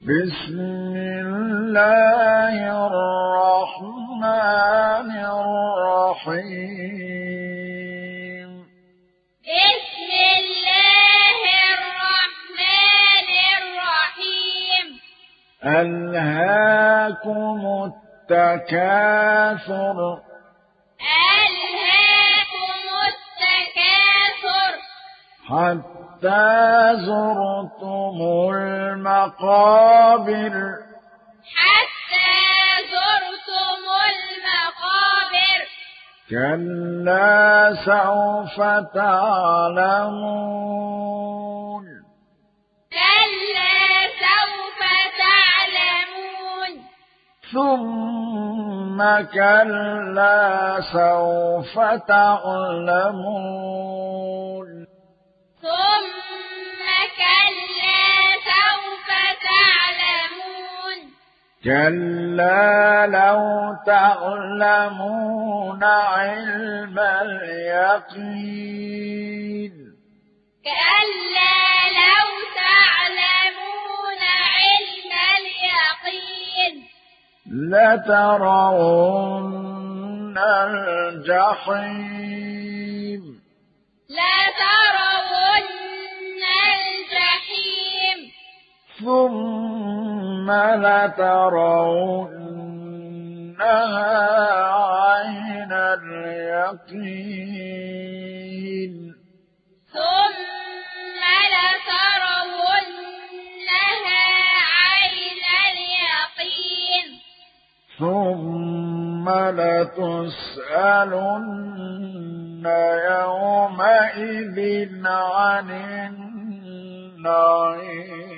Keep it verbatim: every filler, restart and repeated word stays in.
بسم الله الرحمن الرحيم بسم الله الرحمن الرحيم ألهاكم التكاثر ألهاكم التكاثر حتى زرتم المقابر حتى زرتم المقابر كلا سوف تعلمون كلا سوف تعلمون ثم كلا سوف تعلمون ثم كلا سوف تعلمون كلا لو تعلمون علم اليقين كلا لو تعلمون علم اليقين لترون الجحيم لترون الجحيم ثم لترونها عين اليقين ثم لترونها عين اليقين ثم لتسألن يومئذ عن النعيم